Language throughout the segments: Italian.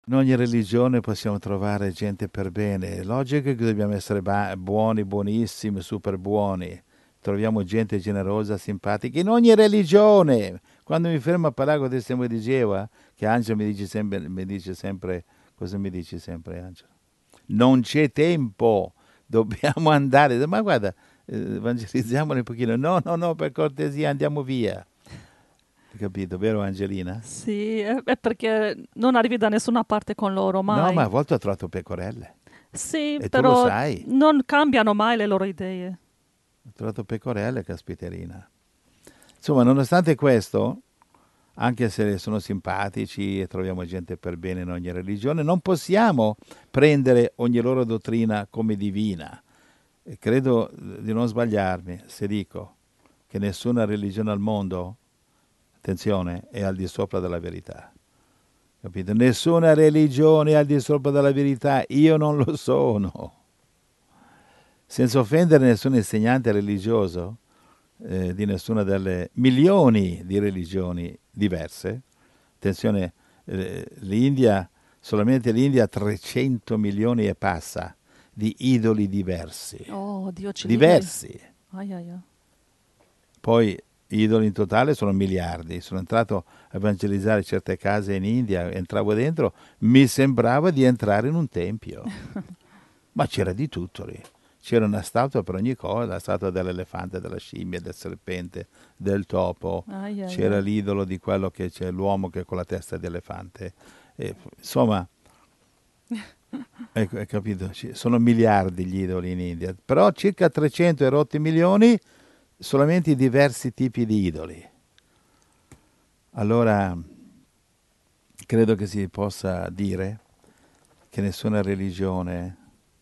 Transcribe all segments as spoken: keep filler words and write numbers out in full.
In ogni religione possiamo trovare gente per bene. È logico che dobbiamo essere ba- buoni, buonissimi, super buoni. Troviamo gente generosa, simpatica in ogni religione. Quando mi fermo a parlare con testimone di Geova, che Angelo mi dice sempre, mi dice sempre, cosa mi dici sempre, Angelo? Non c'è tempo, dobbiamo andare. Ma guarda, eh, evangelizziamone un pochino. No, no, no, per cortesia, andiamo via. Hai capito, vero Angelina? Sì, è, è perché non arrivi da nessuna parte con loro No, ma mai. a volte ho trovato pecorelle. Sì, E tu lo però sai. non cambiano mai le loro idee. Ho trovato pecorelle, caspiterina. Insomma, nonostante questo, anche se sono simpatici e troviamo gente per bene in ogni religione, non possiamo prendere ogni loro dottrina come divina. E credo di non sbagliarmi se dico che nessuna religione al mondo, attenzione, è al di sopra della verità. Capito? Nessuna religione è al di sopra della verità, io non lo sono. Senza offendere nessun insegnante religioso, eh, di nessuna delle milioni di religioni diverse. Attenzione, eh, l'India, solamente l'India ha trecento milioni e passa di idoli diversi. Oh, Dio ci liberi. Diversi. Ai, ai, ai. Poi idoli in totale sono miliardi. Sono entrato a evangelizzare certe case in India, entravo dentro, mi sembrava di entrare in un tempio. Ma c'era di tutto lì. C'era una statua per ogni cosa, la statua dell'elefante, della scimmia, del serpente, del topo. Ai, ai, C'era ai. l'idolo di quello che c'è l'uomo che è con la testa di elefante. E, insomma, ecco, hai capito? Ci- Sono miliardi gli idoli in India, però circa trecento e rotti milioni solamente i diversi tipi di idoli. Allora, credo che si possa dire che nessuna religione,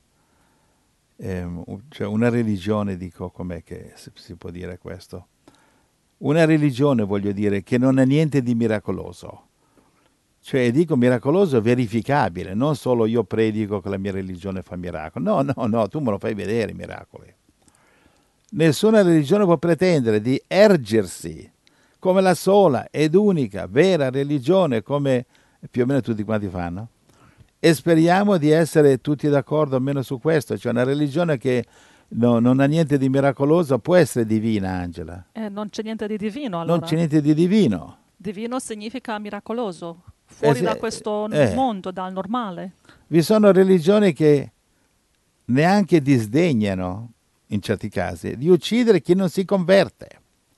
ehm, cioè una religione, dico, com'è che si si può dire questo? Una religione, voglio dire, che non ha niente di miracoloso. Cioè, dico miracoloso verificabile, non solo io predico che la mia religione fa miracoli. No, no, no, tu me lo fai vedere i miracoli. Nessuna religione può pretendere di ergersi come la sola ed unica vera religione, come più o meno tutti quanti fanno. E speriamo di essere tutti d'accordo almeno su questo, cioè una religione che no- non ha niente di miracoloso può essere divina, Angela. Eh, non c'è niente di divino Non c'è allora. niente di divino. Divino significa miracoloso, Eh, fuori da se- questo eh, mondo, dal normale. vi sono religioni che neanche disdegnano, in certi casi, di uccidere chi non si converte.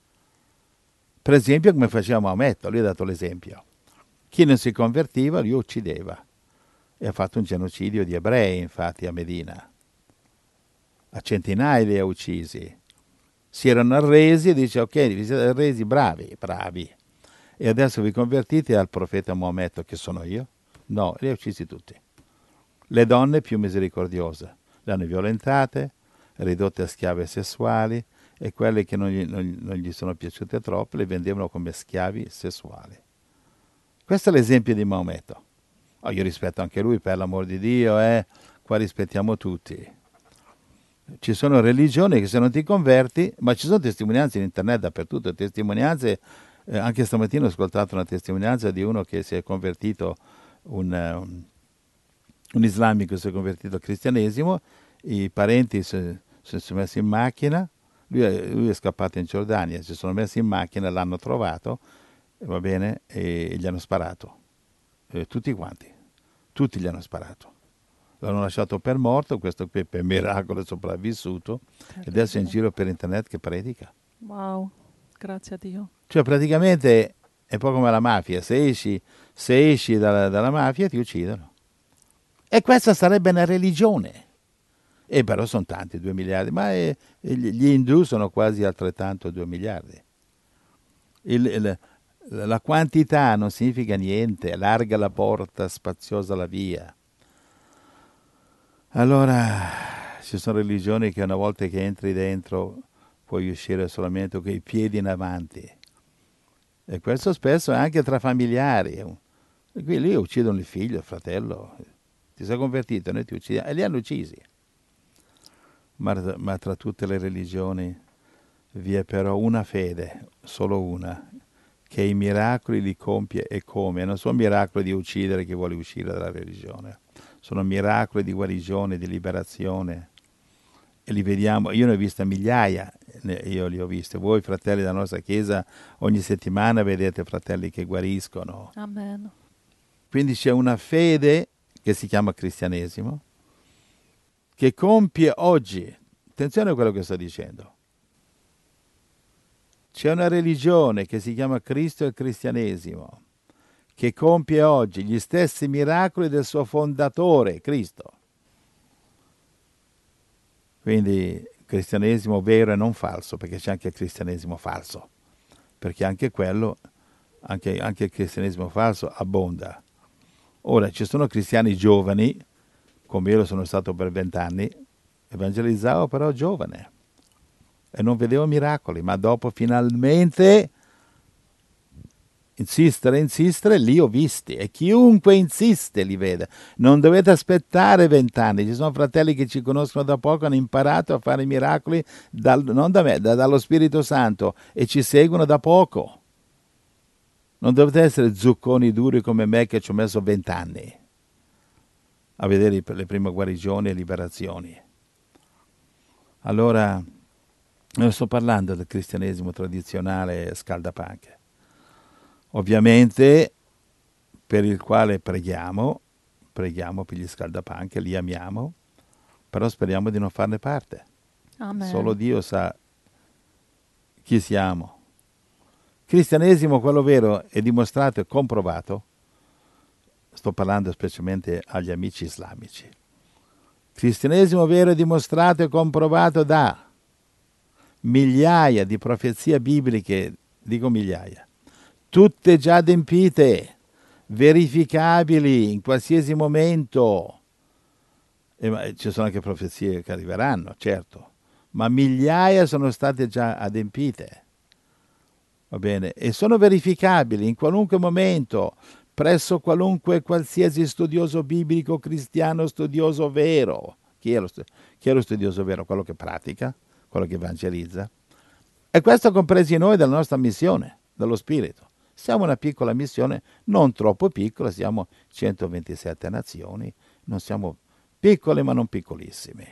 Per esempio, come faceva Maometto, lui ha dato l'esempio. Chi non si convertiva, lui uccideva. E ha fatto un genocidio di ebrei, infatti, a Medina. A centinaia li ha uccisi. Si erano arresi e dice, ok, vi siete arresi, bravi, bravi. E adesso vi convertite al profeta Maometto, che sono io? No, li ha uccisi tutti. Le donne più misericordiose. Le hanno violentate, ridotte a schiave sessuali e quelle che non gli, non- non gli sono piaciute troppo le vendevano come schiavi sessuali. Questo è l'esempio di Maometto. Oh, io rispetto anche lui, per l'amor di Dio, eh? Qua rispettiamo tutti. Ci sono religioni che se non ti converti, ma ci sono testimonianze in internet dappertutto, testimonianze, eh, anche stamattina ho ascoltato una testimonianza di uno che si è convertito, un, eh, un- un islamico si è convertito al cristianesimo, i parenti si, si sono messi in macchina, lui è, lui è scappato in Giordania, si sono messi in macchina, l'hanno trovato, e va bene, e gli hanno sparato. Eh, tutti quanti, tutti gli hanno sparato. L'hanno lasciato per morto, questo qui per miracolo è sopravvissuto e adesso è in Terribile. giro per internet che predica. Wow, grazie a Dio. Cioè praticamente è un po' come la mafia, se esci, se esci dalla, dalla mafia ti uccidono. E questa sarebbe una religione. E però sono tanti, due miliardi, ma è- gli gli indù sono quasi altrettanto due miliardi. Il- il- la quantità non significa niente, larga la porta, spaziosa la via. Allora, ci sono religioni che una volta che entri dentro puoi uscire solamente con i piedi in avanti. E questo spesso è anche tra familiari. E qui lì uccidono il figlio, il fratello. Ti sei convertito, noi ti uccidiamo. E li hanno uccisi. Ma, ma tra tutte le religioni vi è però una fede, solo una, che i miracoli li compie e come. Non sono miracoli di uccidere chi vuole uscire dalla religione, sono miracoli di guarigione, di liberazione. E li vediamo, io ne ho viste migliaia, io li ho viste. Voi fratelli della nostra Chiesa ogni settimana vedete fratelli che guariscono. Amen. Quindi c'è una fede che si chiama cristianesimo, che compie oggi, attenzione a quello che sto dicendo, c'è una religione che si chiama Cristo e il cristianesimo, che compie oggi gli stessi miracoli del suo fondatore, Cristo. Quindi cristianesimo vero e non falso, perché c'è anche il cristianesimo falso, perché anche quello, anche, anche il cristianesimo falso abbonda. Ora, ci sono cristiani giovani, come io lo sono stato per vent'anni, evangelizzavo però giovane e non vedevo miracoli, ma dopo finalmente insistere, insistere, li ho visti e chiunque insiste li vede. Non dovete aspettare vent'anni, ci sono fratelli che ci conoscono da poco, hanno imparato a fare miracoli dal, non da me, da, dallo Spirito Santo e ci seguono da poco. Non dovete essere zucconi duri come me che ci ho messo vent'anni a vedere le prime guarigioni e liberazioni. Allora, non sto parlando del cristianesimo tradizionale scaldapanche. Ovviamente, per il quale preghiamo, preghiamo per gli scaldapanche, li amiamo, però speriamo di non farne parte. Amen. Solo Dio sa chi siamo. Cristianesimo, quello vero, è dimostrato e comprovato. Sto parlando specialmente agli amici islamici. Cristianesimo vero è dimostrato e comprovato da migliaia di profezie bibliche, dico migliaia, tutte già adempite, verificabili in qualsiasi momento. E, ma, ci sono anche profezie che arriveranno, certo, ma migliaia sono state già adempite. Va bene? E sono verificabili in qualunque momento, presso qualunque qualsiasi studioso biblico cristiano studioso vero. Chi è lo, chi è lo studioso vero? Quello che pratica, quello che evangelizza. E questo compresi noi della nostra missione, dello Spirito. Siamo una piccola missione, non troppo piccola, siamo centoventisette nazioni, non siamo piccole ma non piccolissime.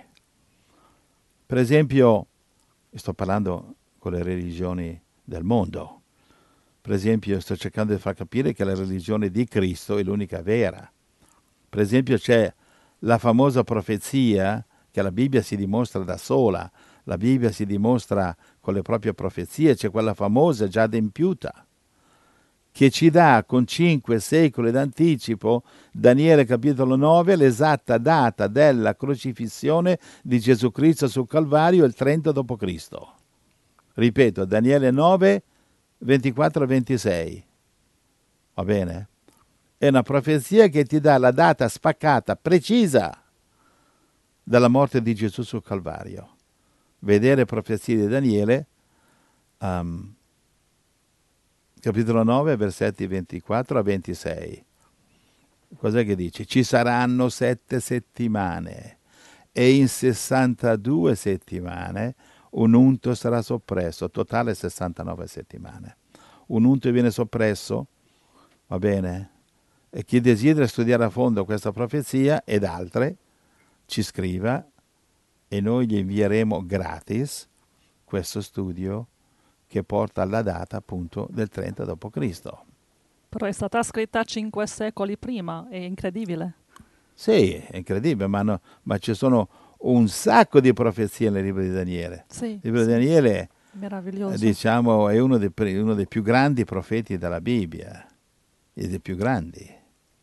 Per esempio, sto parlando con le religioni del mondo. Per esempio, sto cercando di far capire che la religione di Cristo è l'unica vera. Per esempio, c'è la famosa profezia che la Bibbia si dimostra da sola, la Bibbia si dimostra con le proprie profezie, c'è quella famosa già adempiuta, che ci dà con cinque secoli d'anticipo, Daniele capitolo nove, l'esatta data della crocifissione di Gesù Cristo sul Calvario, il trenta dopo Cristo. Ripeto, Daniele nove, ventiquattro ventisei. Va bene? È una profezia che ti dà la data spaccata, precisa, della morte di Gesù sul Calvario. Vedere profezie di Daniele, um, capitolo nove, versetti ventiquattro a ventisei. Cos'è che dice? Ci saranno sette settimane e in sessantadue settimane un unto sarà soppresso, totale sessantanove settimane. Un unto viene soppresso, va bene? E chi desidera studiare a fondo questa profezia ed altre, ci scriva e noi gli invieremo gratis questo studio che porta alla data appunto del trenta dopo Cristo. Però è stata scritta cinque secoli prima, è incredibile. Sì, è incredibile, ma, no, ma ci sono un sacco di profezie nel libro di Daniele. Sì, il libro sì. di Daniele, Meraviglioso. diciamo, è uno dei, uno dei più grandi profeti della Bibbia, e dei più grandi.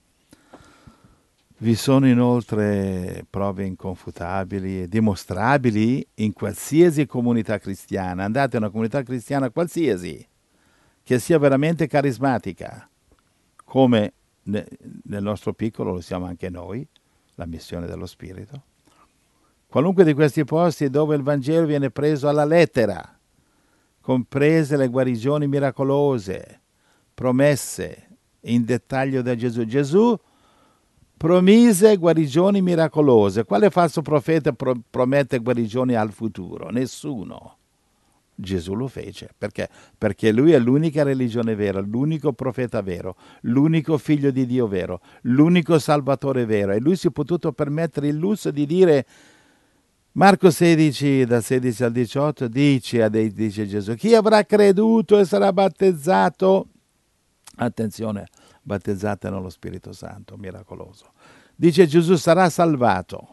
Vi sono inoltre prove inconfutabili e dimostrabili in qualsiasi comunità cristiana. Andate in una comunità cristiana qualsiasi, che sia veramente carismatica, come ne, nel nostro piccolo lo siamo anche noi, la missione dello Spirito. Qualunque di questi posti dove il Vangelo viene preso alla lettera, comprese le guarigioni miracolose, promesse in dettaglio da Gesù. Gesù promise guarigioni miracolose. Quale falso profeta pro- promette guarigioni al futuro? Nessuno. Gesù lo fece. Perché? Perché lui è l'unica religione vera, l'unico profeta vero, l'unico figlio di Dio vero, l'unico salvatore vero. E lui si è potuto permettere il lusso di dire, Marco sedici, da sedici al diciotto, dice, dice Gesù, chi avrà creduto e sarà battezzato, attenzione, battezzato nello Spirito Santo, miracoloso. Dice Gesù sarà salvato.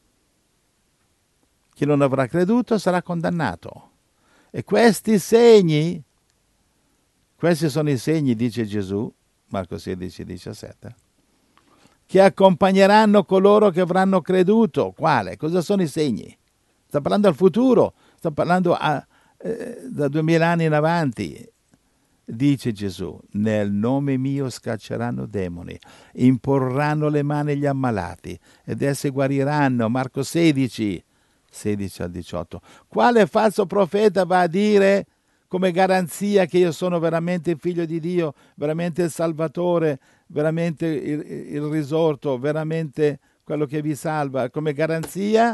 Chi non avrà creduto sarà condannato. E questi segni, questi sono i segni, dice Gesù, Marco sedici, diciassette, che accompagneranno coloro che avranno creduto. Quale? Cosa sono i segni? Sta parlando al futuro, sta parlando a, eh, da duemila anni in avanti. Dice Gesù, nel nome mio scacceranno demoni, imporranno le mani agli ammalati ed essi guariranno. Marco sedici, sedici al diciotto. Quale falso profeta va a dire come garanzia che io sono veramente il figlio di Dio, veramente il Salvatore, veramente il, il risorto, veramente quello che vi salva? Come garanzia?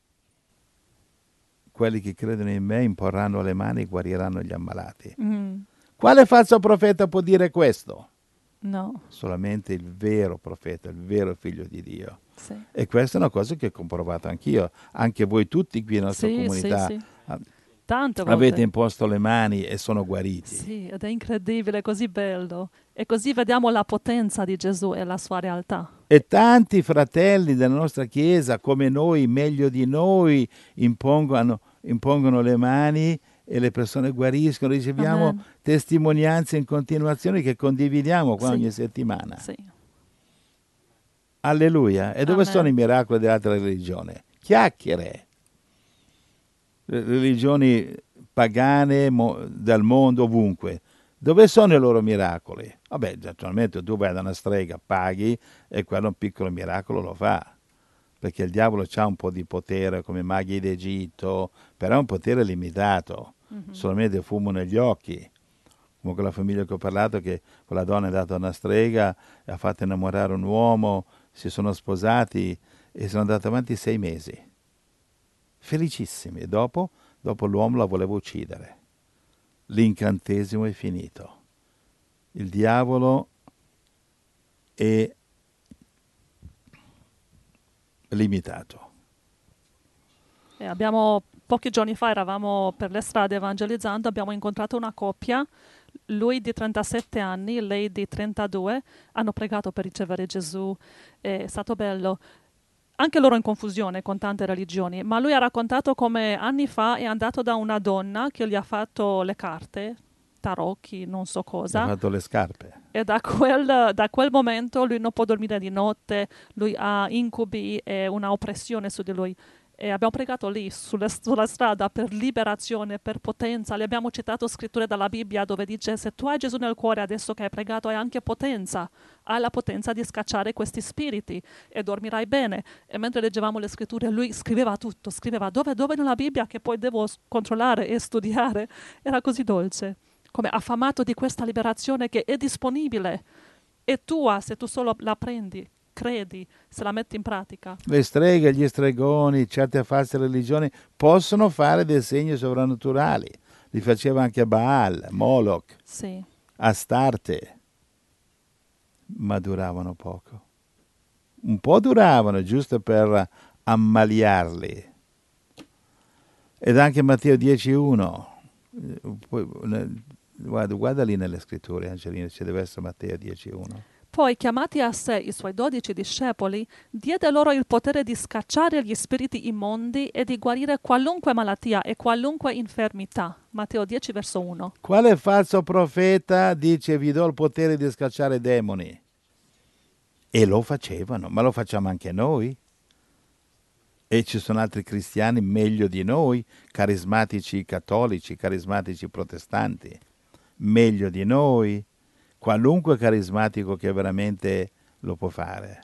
Quelli che credono in me imporranno le mani e guariranno gli ammalati. Mm. Quale falso profeta può dire questo? No. Solamente il vero profeta, il vero figlio di Dio. Sì. E questa è una cosa che ho comprovato anch'io. Anche voi tutti qui nella nostra Sì, comunità sì, sì. Tante volte. avete imposto le mani e sono guariti. Sì, ed è incredibile, così bello. E così vediamo la potenza di Gesù e la sua realtà. E tanti fratelli della nostra Chiesa, come noi, meglio di noi, impongono, impongono le mani e le persone guariscono. Riceviamo Amen. testimonianze in continuazione che condividiamo qua Sì. ogni settimana. Sì. Alleluia. E dove Amen. sono i miracoli dell'altra religione? Chiacchiere. Le religioni pagane mo- del mondo ovunque. Dove sono i loro miracoli? Vabbè, naturalmente tu vai da una strega, paghi e quello un piccolo miracolo lo fa. Perché il diavolo ha un po' di potere come i maghi d'Egitto, però è un potere limitato. Mhm. Solamente fumo negli occhi. Come quella famiglia che ho parlato, che quella donna è andata a una strega e ha fatto innamorare un uomo, si sono sposati e sono andati avanti sei mesi. Felicissimi. E dopo, dopo l'uomo la voleva uccidere. L'incantesimo è finito. Il diavolo è limitato. E abbiamo, pochi giorni fa eravamo per le strade evangelizzando, abbiamo incontrato una coppia, lui di trentasette anni, lei di trentadue, hanno pregato per ricevere Gesù, è stato bello. Anche loro in confusione con tante religioni, ma lui ha raccontato come anni fa è andato da una donna che gli ha fatto le carte, tarocchi, non so Ha cosa, fatto le scarpe. e da quel, da quel momento lui non può dormire di notte, lui ha incubi e una oppressione su di lui. E abbiamo pregato lì, sulle- sulla strada, per liberazione, per potenza. Le abbiamo citato scritture dalla Bibbia dove dice: se tu hai Gesù nel cuore, adesso che hai pregato, hai anche potenza. Hai la potenza di scacciare questi spiriti e dormirai bene. E mentre leggevamo le scritture, lui scriveva tutto, scriveva dove, dove nella Bibbia, che poi devo s- controllare e studiare. Era così dolce, come affamato di questa liberazione che è disponibile. È tua se tu solo la prendi, credi, se la metti in pratica. Le streghe, gli stregoni, certe false religioni possono fare dei segni sovrannaturali. Li faceva anche Baal, Moloch, Sì. Astarte, ma duravano poco. Un po' duravano, giusto per ammaliarli. Ed anche Matteo dieci uno. Guarda, guarda lì nelle scritture, Angelina, ci deve essere Matteo dieci uno. Poi, chiamati a sé i suoi dodici discepoli, diede loro il potere di scacciare gli spiriti immondi e di guarire qualunque malattia e qualunque infermità. Matteo dieci, verso uno. Quale falso profeta dice vi do il potere di scacciare demoni? E lo facevano, ma lo facciamo anche noi. E ci sono altri cristiani meglio di noi, carismatici cattolici, carismatici protestanti, meglio di noi. Qualunque carismatico che veramente lo può fare.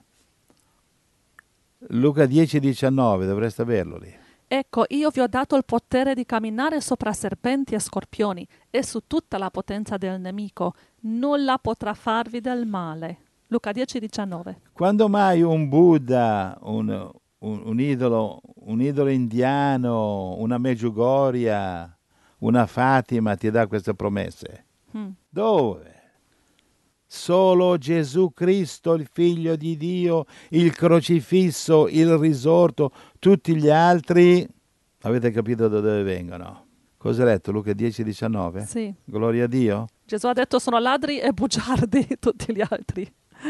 Luca dieci diciannove, dovreste averlo lì. Ecco, io vi ho dato il potere di camminare sopra serpenti e scorpioni e su tutta la potenza del nemico. Nulla potrà farvi del male. Luca dieci diciannove. Quando mai un Buddha, un, un, un idolo, un idolo indiano, una Meggiugoria, una Fatima ti dà queste promesse? Mm. Dove? Solo Gesù Cristo, il Figlio di Dio, il crocifisso, il risorto, tutti gli altri, avete capito da dove vengono? Cosa hai letto? Luca dieci diciannove? Sì. Gloria a Dio. Gesù ha detto sono ladri e bugiardi tutti gli altri.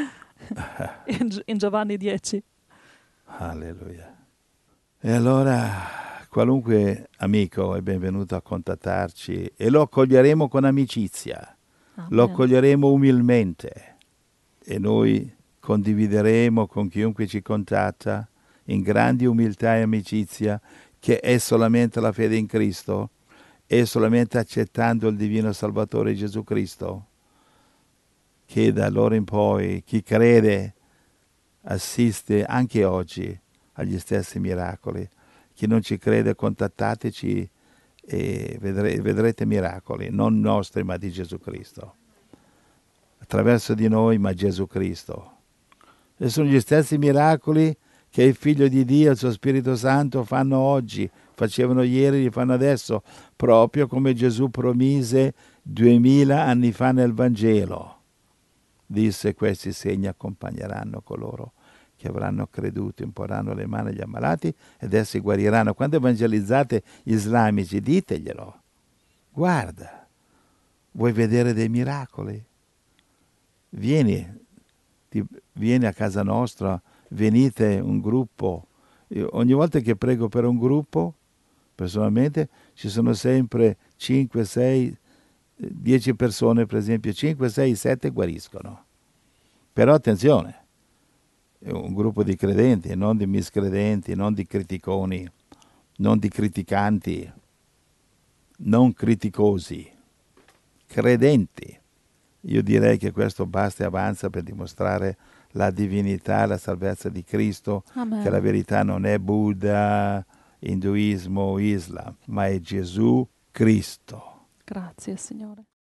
in, Gi- in Giovanni dieci. Alleluia. E allora qualunque amico è benvenuto a contattarci e lo accoglieremo con amicizia, Amen. lo accoglieremo umilmente e noi condivideremo con chiunque ci contatta in grande umiltà e amicizia che è solamente la fede in Cristo, è solamente accettando il divino Salvatore Gesù Cristo, che da allora in poi chi crede assiste anche oggi agli stessi miracoli. Chi non ci crede, contattateci e vedrete, vedrete miracoli, non nostri ma di Gesù Cristo. Attraverso di noi ma Gesù Cristo. E sono gli stessi miracoli che il Figlio di Dio e il suo Spirito Santo fanno oggi, facevano ieri, li fanno adesso, proprio come Gesù promise duemila anni fa nel Vangelo. Disse: questi segni accompagneranno coloro che avranno creduto, imporranno le mani agli ammalati ed essi guariranno. Quando evangelizzate gli islamici, diteglielo. Guarda, vuoi vedere dei miracoli? Vieni, ti, vieni a casa nostra, venite un gruppo. Io, ogni volta che prego per un gruppo, personalmente, ci sono sempre cinque, sei, dieci persone, per esempio, cinque, sei, sette guariscono. Però attenzione, è un gruppo di credenti, non di miscredenti, non di criticoni, non di criticanti, non criticosi, credenti. Io direi che questo basta e avanza per dimostrare la divinità e la salvezza di Cristo, Amen. che la verità non è Buddha, induismo, Islam, ma è Gesù Cristo. Grazie, Signore.